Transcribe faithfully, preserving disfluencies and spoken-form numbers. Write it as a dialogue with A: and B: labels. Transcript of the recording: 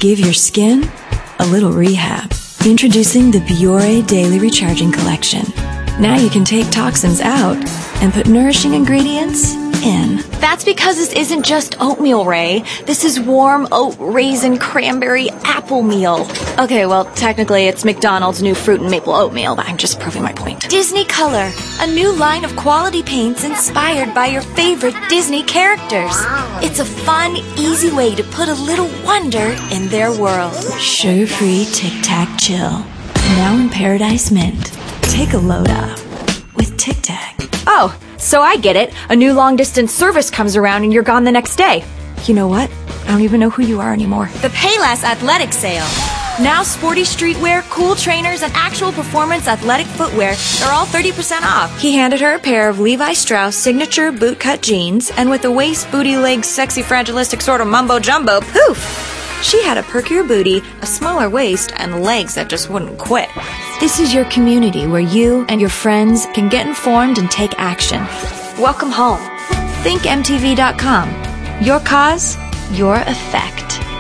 A: give your skin a little rehab. Introducing the Biore Daily Recharging Collection. Now you can take toxins out and put nourishing ingredients in.
B: That's because this isn't just oatmeal, Ray. This is warm oat raisin cranberry apple meal. Okay, well, technically it's McDonald's new fruit and maple oatmeal, but I'm just proving my point. Disney Color, a new line of quality paints inspired by your favorite Disney characters. It's a fun, easy way to put a little wonder in their world.
A: Sugar-free Tic Tac Chill. Now in Paradise Mint. Take a load off with Tic Tac.
B: Oh, so I get it. A new long-distance service comes around and you're gone the next day.
A: You know what? I don't even know who you are anymore.
B: The Payless Athletic Sale. Now sporty streetwear, cool trainers, and actual performance athletic footwear are all thirty percent off. He handed her a pair of Levi Strauss signature bootcut jeans, and with the waist, booty, legs, sexy, fragilistic sort of mumbo-jumbo, poof! She had a perkier booty, a smaller waist, and legs that just wouldn't quit. This is your community where you and your friends can get informed and take action. Welcome home. Think M T V dot com. Your cause, your effect.